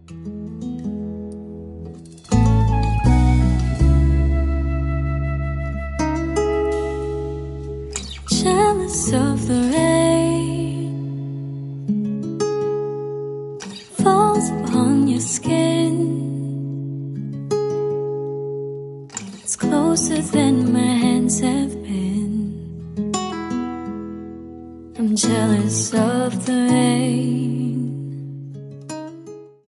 Jealous of the rain falls upon your skin. It's closer than my hands have been. I'm jealous of the